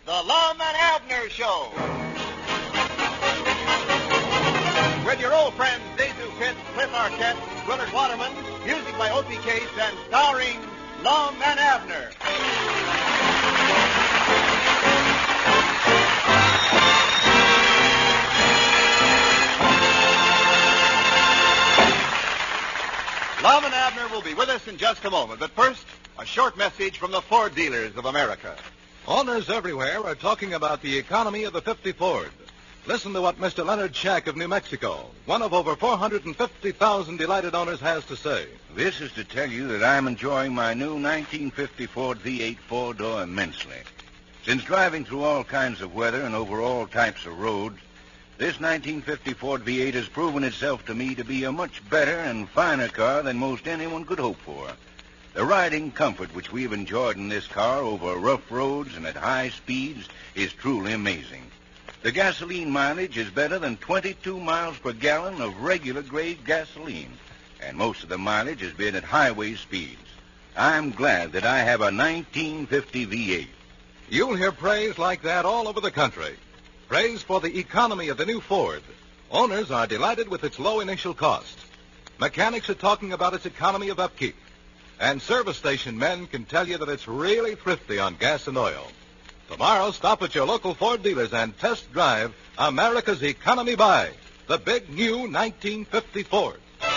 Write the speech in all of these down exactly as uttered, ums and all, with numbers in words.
The Lum and Abner Show. With your old friends, Desu Pitts, Cliff Arquette, Willard Waterman, music by Opie Case, and starring Lum and Abner. Lum and Abner will be with us in just a moment, but first, a short message from the Ford dealers of America. Owners everywhere are talking about the economy of the fifty Ford. Listen to what Mister Leonard Shack of New Mexico, one of over four hundred fifty thousand delighted owners, has to say. This is to tell you that I'm enjoying my new nineteen fifty Ford V eight four-door immensely. Since driving through all kinds of weather and over all types of roads, this nineteen fifty Ford V eight has proven itself to me to be a much better and finer car than most anyone could hope for. The riding comfort which we've enjoyed in this car over rough roads and at high speeds is truly amazing. The gasoline mileage is better than twenty-two miles per gallon of regular grade gasoline, and most of the mileage has been at highway speeds. I'm glad that I have a nineteen fifty V eight. You'll hear praise like that all over the country. Praise for the economy of the new Ford. Owners are delighted with its low initial cost. Mechanics are talking about its economy of upkeep. And service station men can tell you that it's really thrifty on gas and oil. Tomorrow, stop at your local Ford dealers and test drive America's economy buy, the big new nineteen fifty Ford.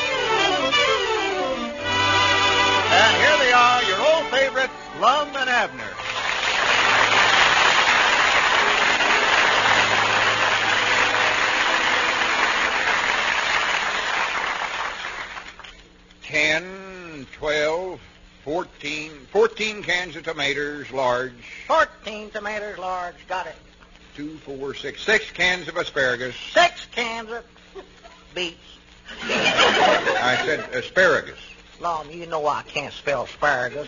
And here they are, your old favorites, Lum and Abner. Ten, twelve, fourteen, fourteen cans of tomatoes, large. Fourteen tomatoes, large. Got it. Two, four, six, six cans of asparagus. Six cans of beets. I said asparagus. Lom, you know I can't spell asparagus.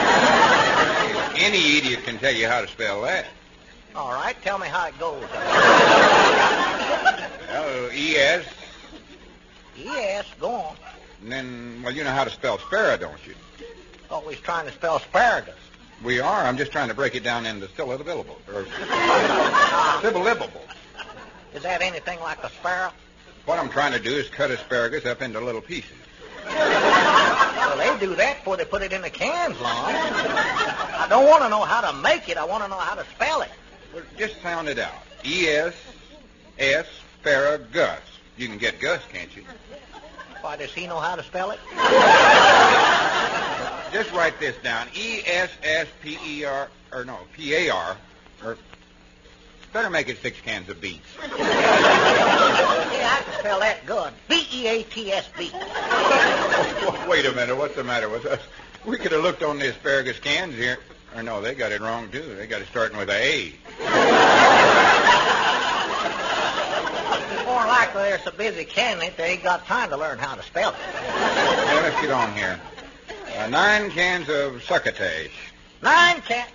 Any idiot can tell you how to spell that. All right, tell me how it goes. Well, E S. Yes, go on. And then, well, you know how to spell sparrow, don't you? Always trying to spell asparagus. We are. I'm just trying to break it down into syllable or syllable. Is that anything like a sparrow? What I'm trying to do is cut asparagus up into little pieces. Well, they do that before they put it in the cans, Lom. I don't want to know how to make it. I want to know how to spell it. Well, just sound it out. E S S asparagus. You can get Gus, can't you? Why, does he know how to spell it? Just write this down. E S S P E R, or no, P A R, or better make it six cans of beets. Yeah, I can spell that good. B E A T S B. Oh, wait a minute, what's the matter with us? We could have looked on the asparagus cans here. Or no, they got it wrong, too. They got it starting with a A. More likely they're so busy canning it, they ain't got time to learn how to spell it. Now, let's get on here. Uh, nine cans of succotash. Nine cans.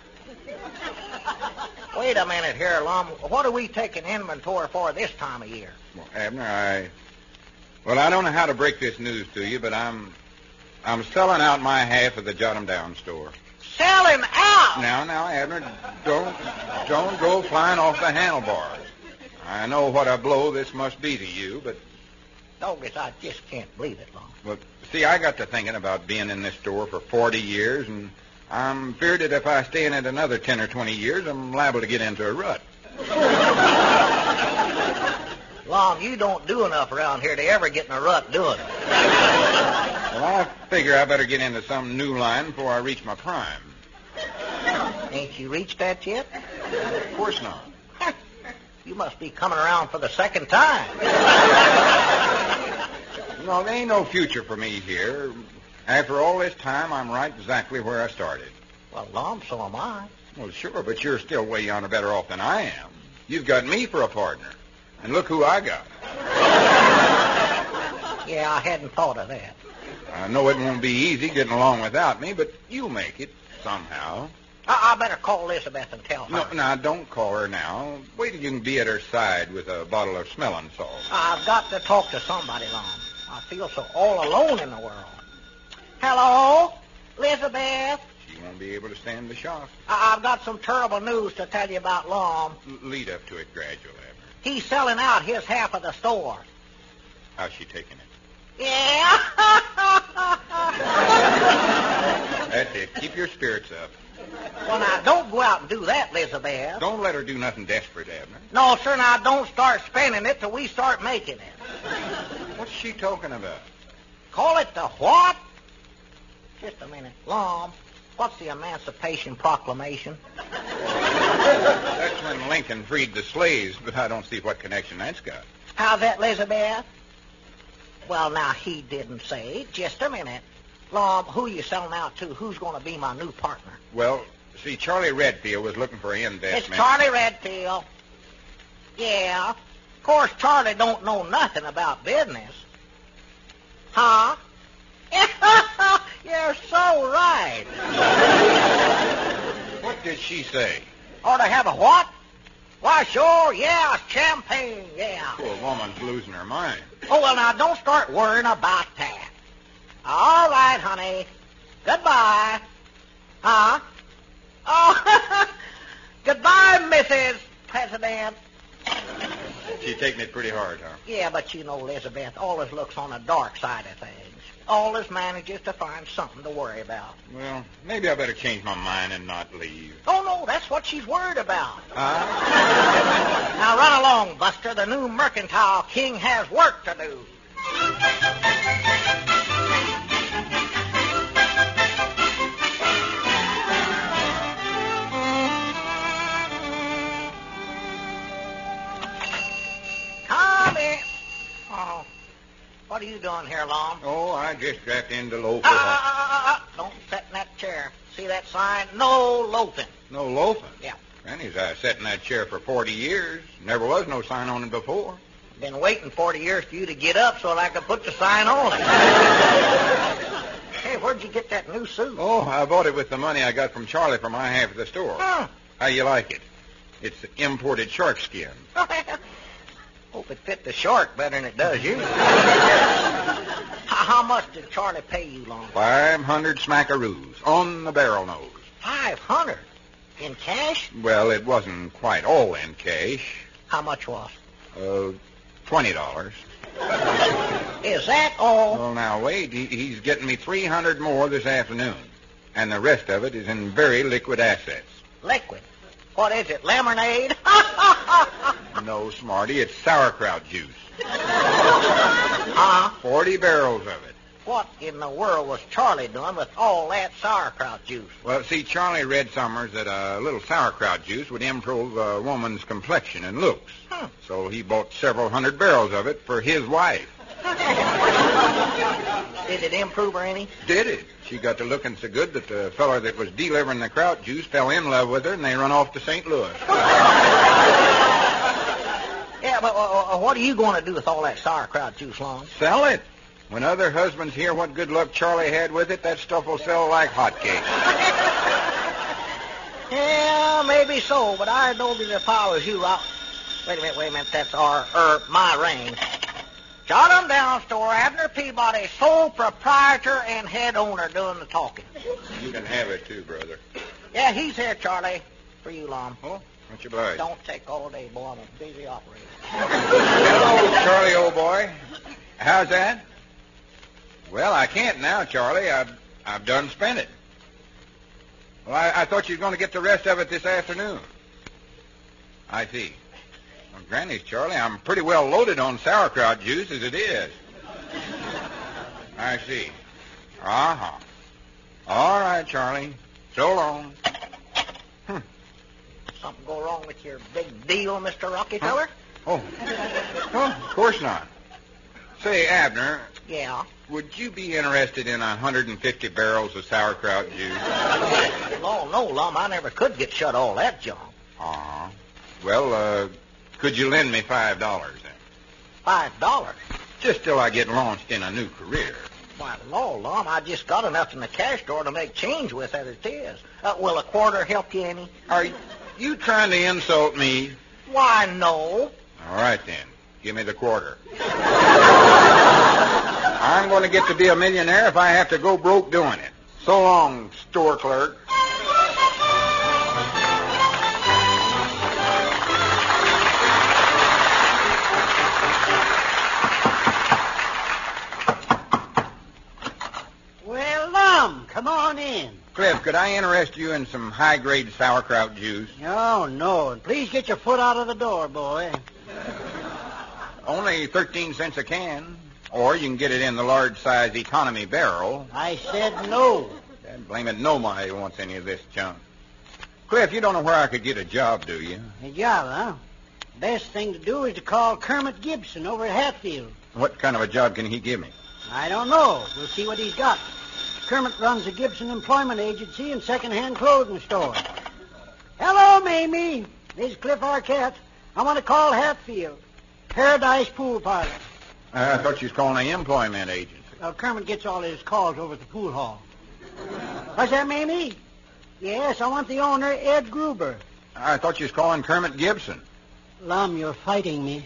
Wait a minute here, Lum. What are we taking inventory for this time of year? Well, Abner, I... Well, I don't know how to break this news to you, but I'm... I'm selling out my half of the Jot 'em Down store. Selling out? Now, now, Abner, don't... Don't go flying off the handlebars. I know what a blow this must be to you, but... Doggos, I just can't believe it, Lum. Well, see, I got to thinking about being in this store for forty years, and I'm feared that if I stay in it another ten or twenty years, I'm liable to get into a rut. Lum, you don't do enough around here to ever get in a rut doing it. Well, I figure I better get into some new line before I reach my prime. Ain't you reached that yet? Of course not. You must be coming around for the second time. No, there ain't no future for me here. After all this time, I'm right exactly where I started. Well, Lum, so am I. Well, sure, but you're still way yonder better off than I am. You've got me for a partner. And look who I got. Yeah, I hadn't thought of that. I know it won't be easy getting along without me, but you'll make it somehow. I, I better call Elizabeth and tell her. No, now, don't call her now. Wait till you can be at her side with a bottle of smelling salts. I've got to talk to somebody, Lum. I feel so all alone in the world. Hello? Elizabeth? She You won't be able to stand the shock. I- I've got some terrible news to tell you about Lom. L- lead up to it gradual, Abner. He's selling out his half of the store. How's she taking it? Yeah. That's it. Keep your spirits up. Well, now, don't go out and do that, Elizabeth. Don't let her do nothing desperate, Abner. No, sir, now, don't start spending it till we start making it. What's she talking about? Call it the what? Just a minute. Lom, what's the Emancipation Proclamation? That's when Lincoln freed the slaves, but I don't see what connection that's got. How's that, Elizabeth? Well, now, he didn't say. Just a minute. Lom, who you selling out to? Who's going to be my new partner? Well, see, Charlie Redfield was looking for an investment. It's Charlie Redfield. Yeah. Of course, Charlie don't know nothing about business. Huh? You're so right. What did she say? Ought to have a what? Why, sure, yeah, champagne, yeah. Poor woman's losing her mind. Oh, well, now, don't start worrying about that. All right, honey. Goodbye. Huh? Oh, goodbye, Missus President. She's taking it pretty hard, huh? Yeah, but you know, Elizabeth always looks on the dark side of things. Always manages to find something to worry about. Well, maybe I better change my mind and not leave. Oh, no, that's what she's worried about. Huh? Now, run along, Buster. The new mercantile king has work to do. Come in. Oh, what are you doing here, Lom? Oh, I just dropped in to loaf. Ah, ah, ah, ah, ah. Don't sit in that chair. See that sign? No loafing. No loafing? Yeah. Granny's I sat in that chair for forty years. Never was no sign on it before. Been waiting forty years for you to get up so that I could put the sign on it. Hey, where'd you get that new suit? Oh, I bought it with the money I got from Charlie for my half of the store. Huh. How you like it? It's imported shark skin. Hope it fit the shark better than it does you. how, how much did Charlie pay you, Long? Five hundred smackaroos on the barrel nose. Five hundred? In cash? Well, it wasn't quite all in cash. How much was? Uh, twenty dollars. Is that all? Well, now, wait. He, he's getting me three hundred more this afternoon. And the rest of it is in very liquid assets. Liquid? What is it, lemonade? No, Smarty, it's sauerkraut juice. Huh? Forty barrels of it. What in the world was Charlie doing with all that sauerkraut juice? Well, see, Charlie read somewhere that a little sauerkraut juice would improve a woman's complexion and looks. Hmm. So he bought several hundred barrels of it for his wife. Did it improve her any? Did it? She got to looking so good that the feller that was delivering the kraut juice fell in love with her, and they run off to Saint Louis. Yeah, but uh, uh, what are you going to do with all that sauerkraut juice, Long? Sell it. When other husbands hear what good luck Charlie had with it, that stuff will sell like hotcakes. Yeah, maybe so, but I know that if I was you, I'll... Wait a minute, wait a minute, that's our, er, my ring. Jot 'em down, store. Abner Peabody, sole proprietor and head owner doing the talking. You can have it, too, brother. Yeah, he's here, Charlie. For you, Lom. Oh, much obliged. Don't take all day, boy. I'm a busy operator. Hello, Charlie, old boy. How's that? Well, I can't now, Charlie. I've, I've done spent it. Well, I, I thought you were going to get the rest of it this afternoon. I see. Well, Granny's, Charlie, I'm pretty well loaded on sauerkraut juice as it is. I see. Uh-huh. All right, Charlie. So long. Hmm. Something go wrong with your big deal, Mister Rockefeller? Huh? Oh. Oh, of course not. Say, Abner, Yeah. would you be interested in one hundred fifty barrels of sauerkraut juice? No, no, Lum, I never could get shut all that junk. Uh-huh. Well, uh, could you lend me five dollars then? Five dollars? Just till I get launched in a new career. Why, no, Lum, I just got enough in the cash drawer to make change with as it is. Uh, will a quarter help you any? Are you trying to insult me? Why, no. All right, then. Give me the quarter. I'm going to get to be a millionaire if I have to go broke doing it. So long, store clerk. come on in. Cliff, could I interest you in some high-grade sauerkraut juice? No, no. And please get your foot out of the door, boy. Only thirteen cents a can. Or you can get it in the large-size economy barrel. I said no. Dad, blame it, nobody wants any of this junk. Cliff, you don't know where I could get a job, do you? A job, huh? Best thing to do is to call Kermit Gibson over at Hatfield. What kind of a job can he give me? I don't know. We'll see what he's got. Kermit runs the Gibson Employment Agency and second-hand clothing store. Hello, Mamie. This is Cliff Arquette. I want to call Hatfield. Paradise Pool Parlor. Uh, I thought you was calling the employment agency. Well, Kermit gets all his calls over at the pool hall. What's that, Mamie? Yes, I want the owner, Ed Gruber. I thought you was calling Kermit Gibson. Lum, you're fighting me.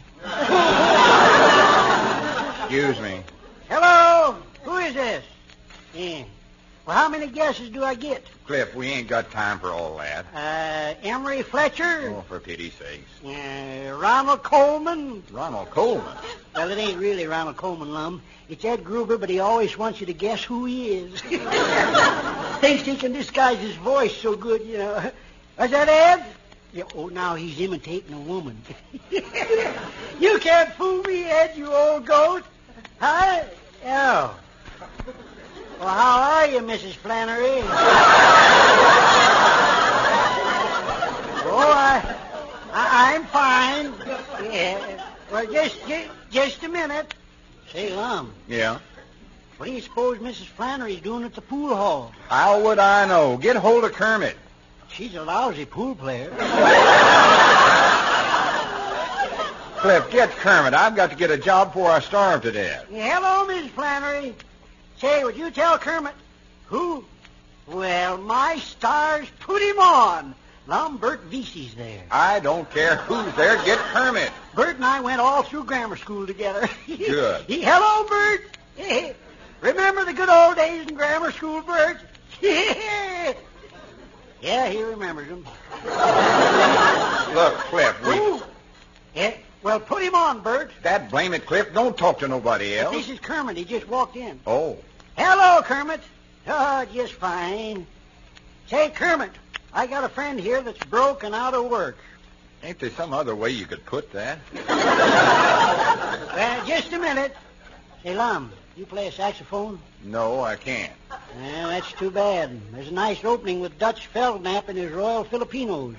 Excuse me. Hello? Who is this? Yeah. Well, how many guesses do I get? Cliff, we ain't got time for all that. Uh, Emery Fletcher? Oh, for pity's sakes. Uh, Ronald Coleman? Ronald Coleman? Well, it ain't really Ronald Coleman, Lum. It's Ed Gruber, but he always wants you to guess who he is. Thinks he can disguise his voice so good, you know. Was that Ed? Yeah, oh, now he's imitating a woman. You can't fool me, Ed, you old goat. Huh? Oh. Well, how are you, Missus Flannery? Oh, I, I, I'm fine. Yeah. Well, just, just, just a minute. Say, Lum. Yeah? What do you suppose Missus Flannery's doing at the pool hall? How would I know? Get hold of Kermit. She's a lousy pool player. Cliff, get Kermit. I've got to get a job before I starve to death. Yeah, hello, Miss Flannery. Say, would you tell Kermit who? Well, my stars, put him on. Lum, Bert Vesey's there. I don't care who's there. Get Kermit. Bert and I went all through grammar school together. Good. He, hello, Bert. Remember the good old days in grammar school, Bert? Yeah, he remembers them. Look, Cliff, we... Ooh. Yeah, well, put him on, Bert. That blame it, Cliff. Don't talk to nobody else. This is Kermit. He just walked in. Oh. Hello, Kermit. Oh, just fine. Say, Kermit, I got a friend here that's broke and out of work. Ain't there some other way you could put that? Well, just a minute. Say, Lum, you play a saxophone? No, I can't. Well, that's too bad. There's a nice opening with Dutch Feldknap and his Royal Filipinos.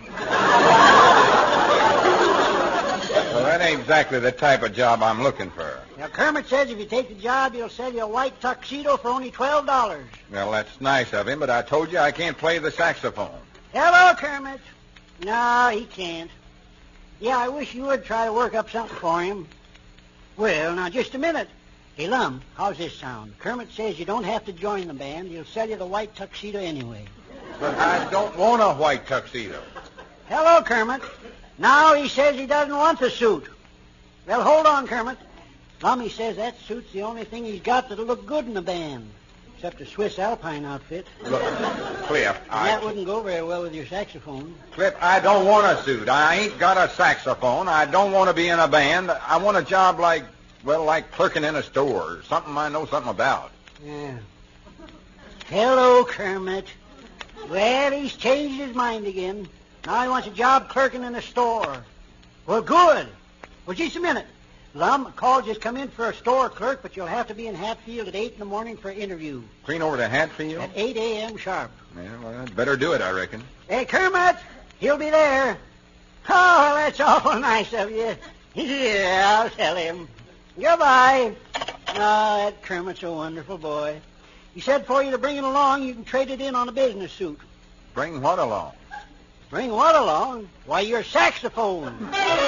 Well, that ain't exactly the type of job I'm looking for. Now, Kermit says if you take the job, he'll sell you a white tuxedo for only twelve dollars. Well, that's nice of him, but I told you I can't play the saxophone. Hello, Kermit. No, he can't. Yeah, I wish you would try to work up something for him. Well, now, just a minute. Hey, Lum, how's this sound? Kermit says you don't have to join the band. He'll sell you the white tuxedo anyway. But I don't want a white tuxedo. Hello, Kermit. Now he says he doesn't want the suit. Well, hold on, Kermit. Lum, he says that suit's the only thing he's got that'll look good in the band. Except a Swiss Alpine outfit. Look, Cliff, I... That wouldn't go very well with your saxophone. Cliff, I don't want a suit. I ain't got a saxophone. I don't want to be in a band. I want a job like, well, like clerking in a store. Something I know something about. Yeah. Hello, Kermit. Well, he's changed his mind again. Now he wants a job clerking in a store. Well, good. Well, just a minute. Lum, a call just come in for a store clerk, but you'll have to be in Hatfield at eight in the morning for an interview. Clean over to Hatfield? At eight a.m. sharp. Yeah, well, I'd better do it, I reckon. Hey, Kermit, he'll be there. Oh, that's awful nice of you. Yeah, I'll tell him. Goodbye. Oh, that Kermit's a wonderful boy. He said for you to bring it along, you can trade it in on a business suit. Bring what along? Bring what along? Why, your saxophone.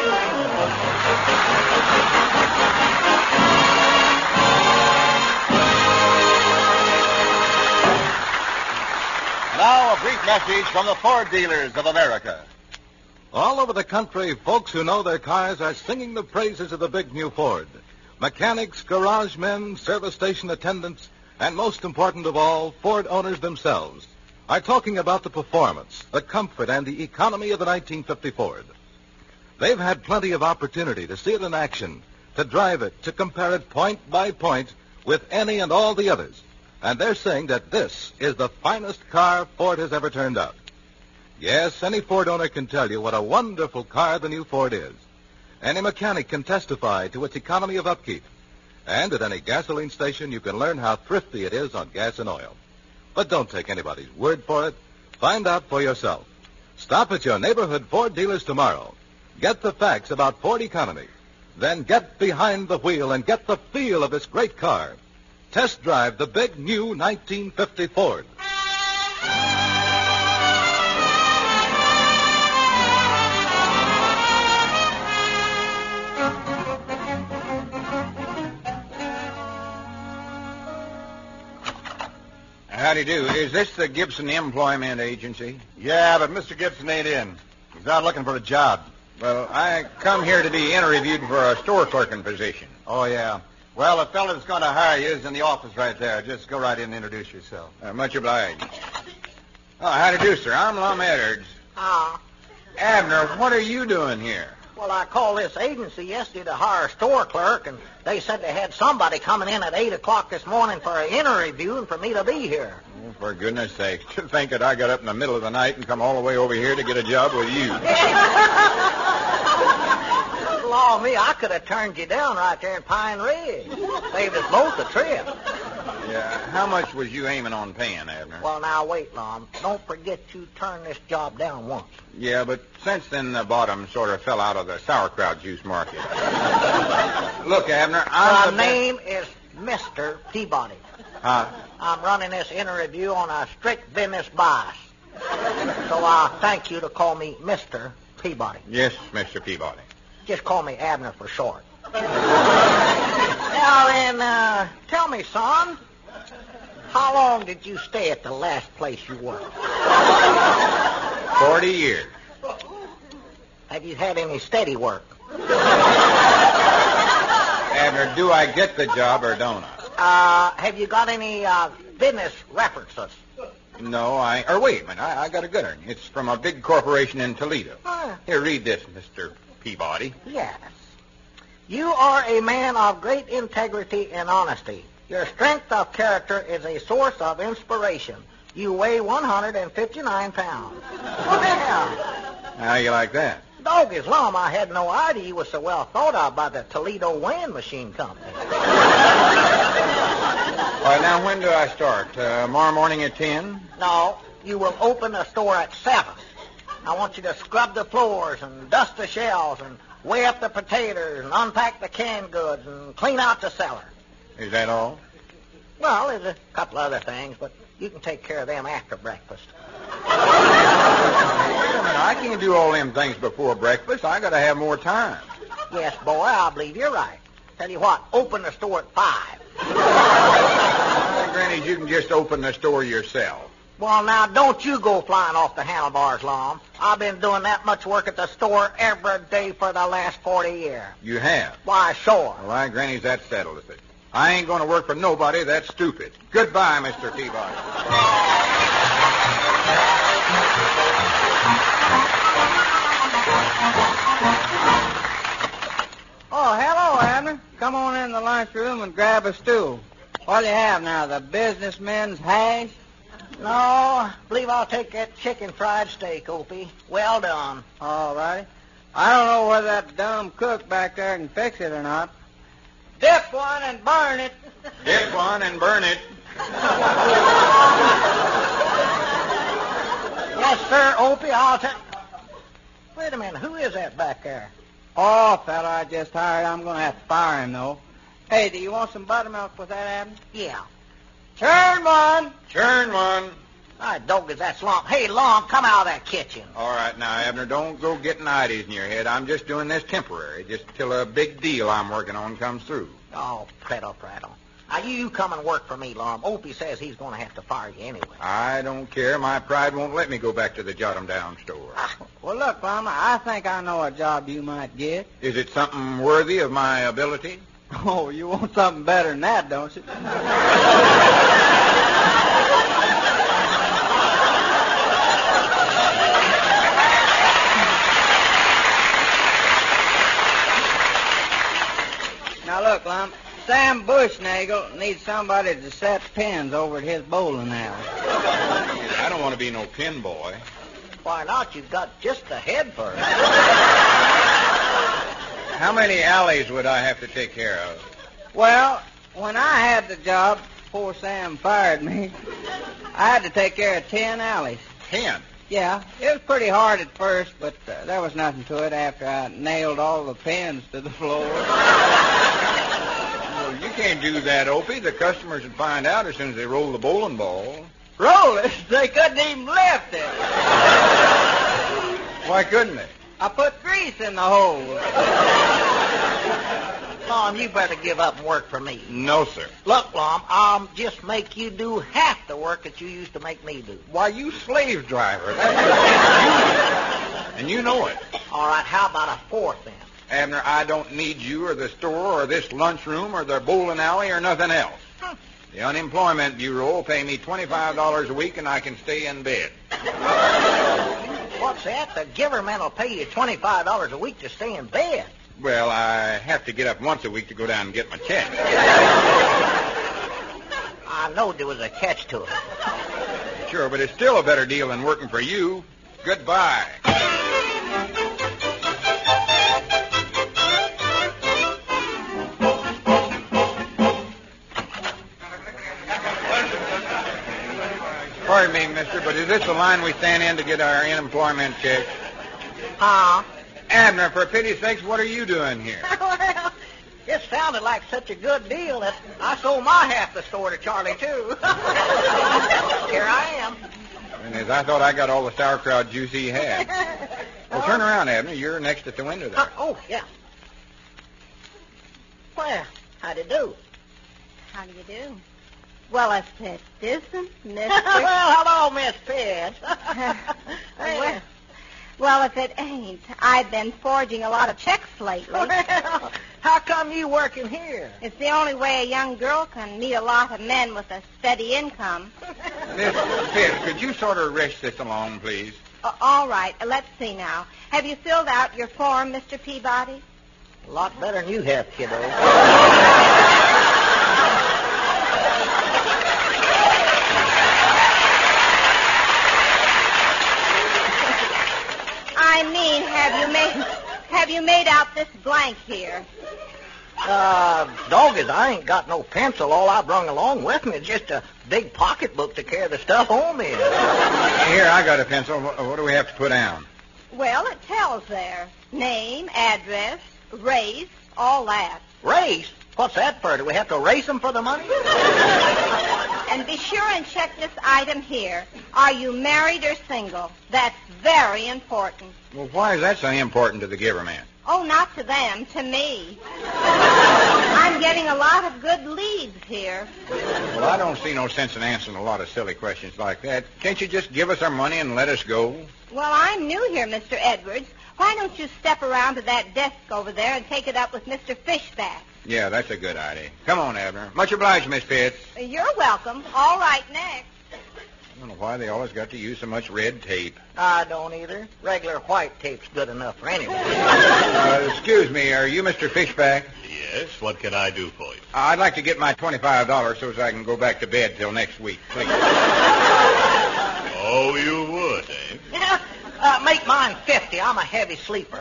Now, a brief message from the Ford dealers of America. All over the country, folks who know their cars are singing the praises of the big new Ford. Mechanics, garage men, service station attendants, and most important of all, Ford owners themselves are talking about the performance, the comfort, and the economy of the nineteen fifty Ford. They've had plenty of opportunity to see it in action, to drive it, to compare it point by point with any and all the others. and they're saying that this is the finest car Ford has ever turned out. Yes, any Ford owner can tell you what a wonderful car the new Ford is. Any mechanic can testify to its economy of upkeep. And at any gasoline station, you can learn how thrifty it is on gas and oil. But don't take anybody's word for it. Find out for yourself. Stop at your neighborhood Ford dealers tomorrow. Get the facts about Ford economy. Then get behind the wheel and get the feel of this great car. Test drive the big new nineteen fifty Ford. Howdy do. Is this the Gibson Employment Agency? Yeah, but Mister Gibson ain't in. He's out looking for a job. Well, I come here to be interviewed for a store clerking position. Oh, yeah. Well, the fellow that's going to hire you is in the office right there. Just go right in and introduce yourself. Uh, much obliged. Oh, howdy do, sir. I'm Lum Edwards. Ah. Abner, what are you doing here? Well, I called this agency yesterday to hire a store clerk, and they said they had somebody coming in at eight o'clock this morning for an interview and for me to be here. Oh, for goodness sake. To think that I got up in the middle of the night and come all the way over here to get a job with you. Law me, I could have turned you down right there in Pine Ridge. Saved us both a trip. Yeah, how much was you aiming on paying, Abner? Well, now, wait, Lom. Don't forget you turned this job down once. Yeah, but since then the bottom sort of fell out of the sauerkraut juice market. Look, Abner, I'm My the name is Mister Peabody. Huh? I'm running this interview on a strict business bias. So I thank you to call me Mister Peabody. Yes, Mister Peabody. Just call me Abner for short. Now then, uh, tell me, son, how long did you stay at the last place you worked? Forty years. Have you had any steady work? Abner, do I get the job or don't I? Uh, have you got any uh, business references? No, I... Or wait a minute, I, I got a good one. It's from a big corporation in Toledo. Huh. Here, read this, Mister Peabody. Yes. You are a man of great integrity and honesty. Your strength of character is a source of inspiration. You weigh one hundred fifty-nine pounds. Well, How you like that? dog is Lum, I had no idea you was so well thought of by the Toledo Weighing Machine Company. All right, now, when do I start? Uh, tomorrow morning at ten? No, you will open the store at seven. I want you to scrub the floors and dust the shelves and weigh up the potatoes and unpack the canned goods and clean out the cellar. Is that all? Well, there's a couple other things, but you can take care of them after breakfast. Wait a minute, I can't do all them things before breakfast. I got to have more time. Yes, boy, I believe you're right. Tell you what, open the store at five. Uh, Granny, you can just open the store yourself. Well, now, don't you go flying off the handlebars, Lom. I've been doing that much work at the store every day for the last forty years. You have? Why, sure. All right, Granny's that settled with it. I ain't going to work for nobody that's stupid. Goodbye, Mister Peabody. Oh, hello, Abner. Come on in the lunchroom and grab a stool. What do you have now, the businessman's hash? No, I believe I'll take that chicken fried steak, Opie. Well done. All right. I don't know whether that dumb cook back there can fix it or not. Dip one and burn it. Dip one and burn it. Yes, sir, Opie, I'll take... Wait a minute, who is that back there? Oh, fella, I just hired. I'm going to have to fire him, though. Hey, do you want some buttermilk with that, Abner? Yeah. Turn one. Turn one. All right, dog, is that Slump? Hey, Lom, come out of that kitchen. All right, now, Abner, don't go getting ideas in your head. I'm just doing this temporary, just till a big deal I'm working on comes through. Oh, prattle, prattle. Now, you, you come and work for me, Lom. Opie says he's going to have to fire you anyway. I don't care. My pride won't let me go back to the Jot 'em Down store. Well, look, Farmer, I think I know a job you might get. Is it something worthy of my ability? Oh, you want something better than that, don't you? Now, look, Lum, Sam Bushnagel needs somebody to set pins over at his bowling alley. I don't want to be no pin boy. Why not? You've got just the head for it. How many alleys would I have to take care of? Well, when I had the job, before Sam fired me, I had to take care of ten alleys. Ten? Yeah, it was pretty hard at first, but uh, there was nothing to it after I nailed all the pins to the floor. Well, you can't do that, Opie. The customers would find out as soon as they roll the bowling ball. Roll it? They couldn't even lift it. Why couldn't they? I put grease in the hole. Lom, you better give up and work for me. No, sir. Look, Lom, I'll just make you do half the work that you used to make me do. Why, you slave driver. That's and you know it. All right, how about a fourth then? Abner, I don't need you or the store or this lunchroom or the bowling alley or nothing else. Huh. The Unemployment Bureau will pay me twenty-five dollars a week and I can stay in bed. What's that? The government will pay you twenty-five dollars a week to stay in bed. Well, I have to get up once a week to go down and get my check. I knowed there was a catch to it. Sure, but it's still a better deal than working for you. Goodbye. Pardon me, mister, but is this the line we stand in to get our unemployment check? Huh? Abner, for pity's sakes, what are you doing here? Well, it sounded like such a good deal that I sold my half the store to Charlie, too. Here I am. Goodness, I thought I got all the sauerkraut juice he had. Well, turn around, Abner. You're next at the window there. Uh, oh, yeah. Well, how do you do? How do you do? Well, if it isn't, Mister Well, hello, Miss Pitt. well, well, if it ain't, I've been forging a lot of checks lately. Well, how come you working here? It's the only way a young girl can meet a lot of men with a steady income. Miss Pitt, could you sort of rush this along, please? Uh, all right, uh, let's see now. Have you filled out your form, Mister Peabody? A lot better than you have, kiddo. I mean, have you made have you made out this blank here? Uh, doggies, I ain't got no pencil. All I brung along with me is just a big pocketbook to carry the stuff home in. Here, I got a pencil. What, what do we have to put down? Well, it tells there. Name, address, race, all that. Race? What's that for? Do we have to race them for the money? And be sure and check this item here. Are you married or single? That's very important. Well, why is that so important to the giver man? Oh, not to them, to me. I'm getting a lot of good leads here. Well, I don't see no sense in answering a lot of silly questions like that. Can't you just give us our money and let us go? Well, I'm new here, Mister Edwards. Why don't you step around to that desk over there and take it up with Mister Fishback? Yeah, that's a good idea. Come on, Abner. Much obliged, Miss Pitts. You're welcome. All right, next. I don't know why they always got to use so much red tape. I don't either. Regular white tape's good enough for anyone. Uh, excuse me, are you Mister Fishback? Yes, what can I do for you? I'd like to get my twenty-five dollars so as I can go back to bed till next week, please. Oh, you would, eh? Yeah, uh, make mine fifty. I'm a heavy sleeper.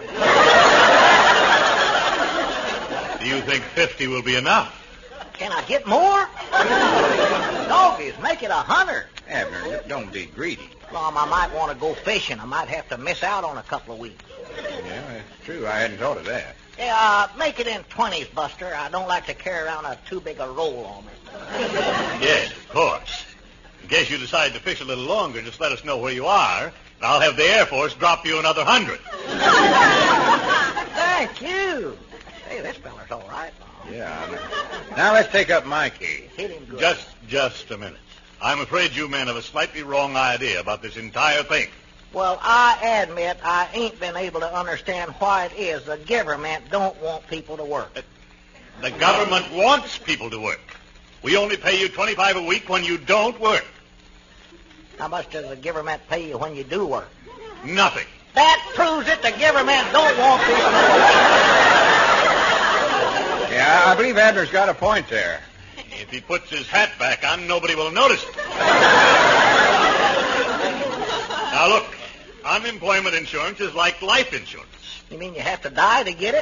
Do you think fifty will be enough? Can I get more? Doggies, make it a hundred. Abner, don't be greedy. Mom, I might want to go fishing. I might have to miss out on a couple of weeks. Yeah, that's true. I hadn't thought of that. Yeah, uh, make it in twenties, Buster. I don't like to carry around a too big a roll on me. Yes, of course. In case you decide to fish a little longer, just let us know where you are, and I'll have the Air Force drop you another hundred. Thank you. Hey, this feller's all right, Mom. Yeah. I know. Now let's take up my case. Hit him good. Just, just a minute. I'm afraid you men have a slightly wrong idea about this entire thing. Well, I admit I ain't been able to understand why it is the government don't want people to work. The government wants people to work. We only pay you twenty-five a week when you don't work. How much does the government pay you when you do work? Nothing. That proves it. The government don't want people to work. Yeah, I believe Abner's got a point there. If he puts his hat back on, nobody will notice it. Now, look, unemployment insurance is like life insurance. You mean you have to die to get it?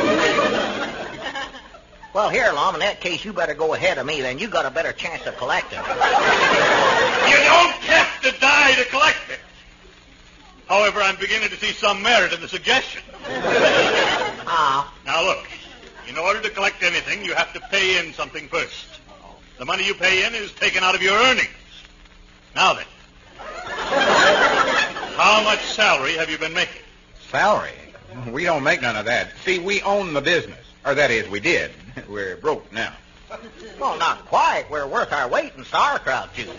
Well, here, Lum, in that case, you better go ahead of me, then. You got a better chance of collecting. You don't have to die to collect it. However, I'm beginning to see some merit in the suggestion. Ah. Now, look, in order to collect anything, you have to pay in something first. The money you pay in is taken out of your earnings. Now then, how much salary have you been making? Salary? We don't make none of that. See, we own the business. Or that is, we did. We're broke now. Well, not quite. We're worth our weight in sauerkraut juice.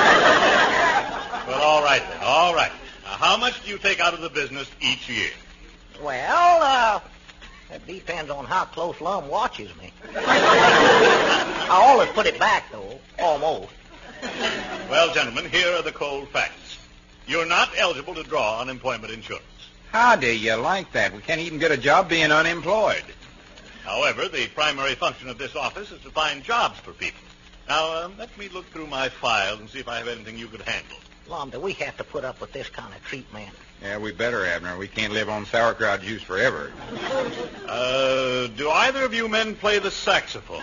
Well, all right then, all right. Now, how much do you take out of the business each year? Well, uh, that depends on how close Lum watches me. I always put it back, though, almost. Well, gentlemen, here are the cold facts. You're not eligible to draw unemployment insurance. How do you like that? We can't even get a job being unemployed. However, the primary function of this office is to find jobs for people. Now, um, let me look through my files and see if I have anything you could handle. Lum, do we have to put up with this kind of treatment? Yeah, we better, Abner. We can't live on sauerkraut juice forever. Uh, do either of you men play the saxophone?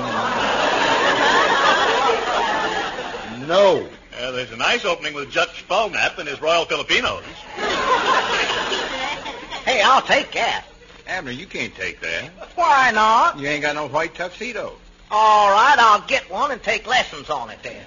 No. Uh, there's a nice opening with Judge Fulnap and his Royal Filipinos. Hey, I'll take that. Abner, you can't take that. Why not? You ain't got no white tuxedo. All right, I'll get one and take lessons on it then.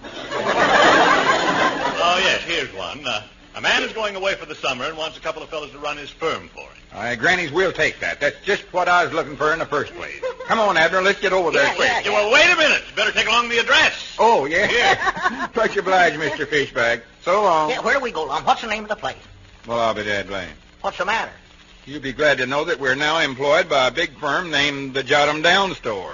Oh, yes, here's one. Uh, a man is going away for the summer and wants a couple of fellows to run his firm for him. All right, Grannies, we'll take that. That's just what I was looking for in the first place. Come on, Abner, let's get over there Yeah, quick. yeah, Yeah, well, wait a minute. You better take along the address. Oh, yeah? Here. Much obliged, Mister Fishbag. So long. Yeah, where do we go, Lum? What's the name of the place? Well, I'll be dead blame. What's the matter? You'll be glad to know that we're now employed by a big firm named the Jot 'em Down Store.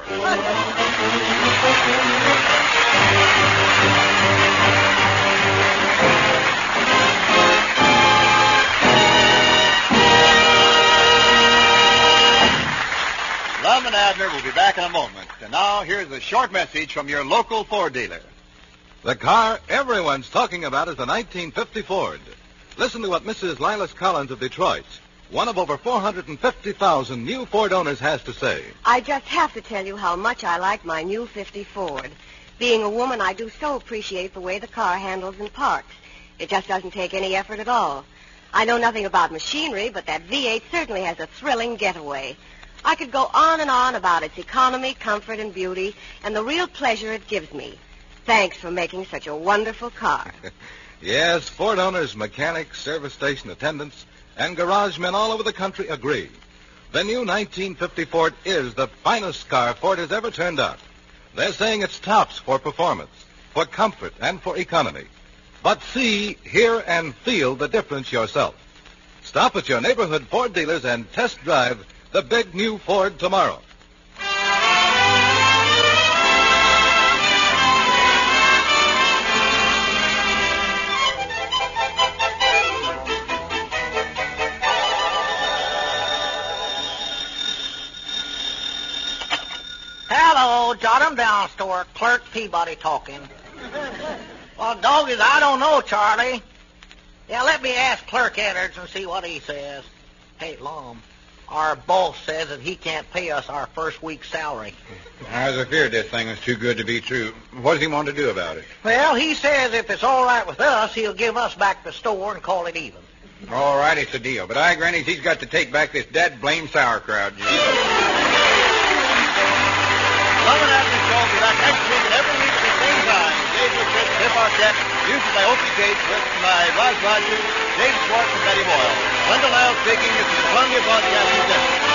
Lum and Abner will be back in a moment. And now, here's a short message from your local Ford dealer. The car everyone's talking about is the nineteen fifty Ford. Listen to what Missus Lilas Collins of Detroit, one of over four hundred fifty thousand new Ford owners, has to say. I just have to tell you how much I like my new fifty Ford. Being a woman, I do so appreciate the way the car handles and parks. It just doesn't take any effort at all. I know nothing about machinery, but that V eight certainly has a thrilling getaway. I could go on and on about its economy, comfort, and beauty, and the real pleasure it gives me. Thanks for making such a wonderful car. Yes, Ford owners, mechanics, service station attendants, and garage men all over the country agree. The new nineteen fifty Ford is the finest car Ford has ever turned out. They're saying it's tops for performance, for comfort, and for economy. But see, hear, and feel the difference yourself. Stop at your neighborhood Ford dealers and test drive the big new Ford tomorrow. Hello, Jot 'em Down Store, Clerk Peabody talking. Well, doggies, I don't know, Charlie. Yeah, let me ask Clerk Edwards and see what he says. Hey, Lum, our boss says that he can't pay us our first week's salary. I was afraid this thing was too good to be true. What does he want to do about it? Well, he says if it's all right with us, he'll give us back the store and call it even. All right, it's a deal. But I, Grannies, he's got to take back this dad-blame sauerkraut juice. Lum and Abner Show will be back next week and every week at the same time. Dave Lucas, Cliff Arquette, music by Opie Gates, written by Buzz Rogers, James Schwartz, and Betty Boyle. Wendell Niles speaking. This is the Columbia Broadcasting System.